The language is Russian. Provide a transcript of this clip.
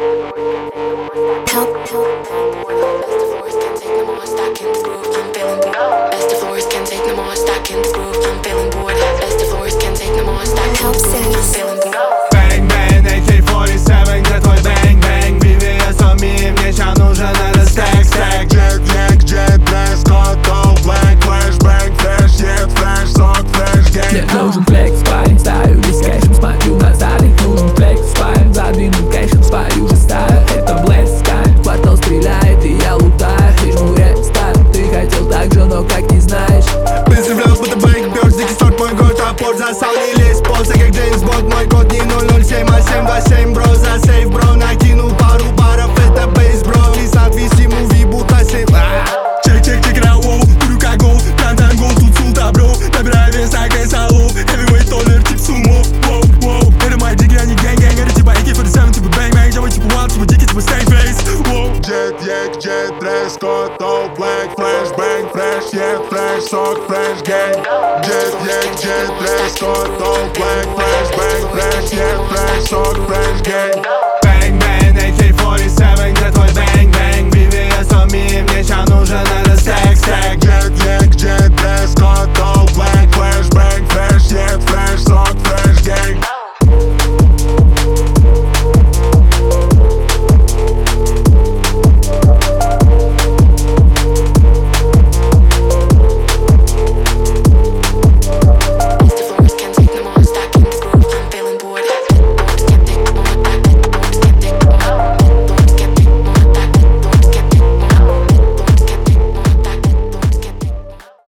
Bang bang, AK-47, где твой bang bang? BVS мне ща нужен этот stack stack. Jet, dress code, all black, flashbang, flash, jet, flash, sock, flash, gang. Мне нужен флекс, парень, стаю весь кэшем, смотрю на задник. Нужен флекс, парень, задвинуть кэшем свою же стаю. Это Black Sky, квартал стреляет и я лутаю. Ты жмуря стар, ты хотел так же, но как не знаешь. Быстро влез, будто бейк, пёрс, дикий сорт, мой год, апорт засал, не лезь, ползай, как Джеймс Бонд. Мой код не 007, а 727, бро, за сейф, бро. Накинул пару баров, это бейс, бро. Лисат, виси, муви, будто сейф. Чек, рауоу, курю как гол, прям гол, тут султа, бро. Набираю вес, как эсалов, heavyweight тонер, тип сумо, воу. Это мои диги, они гэнг, это типа AK-47, типа бэнг, делай типа wild, типа дикий, типа stay face, воу. Jet, dress code, all black, flashbang, flash, jet, flash, sock, flash, gang. Jet, dress code, all black,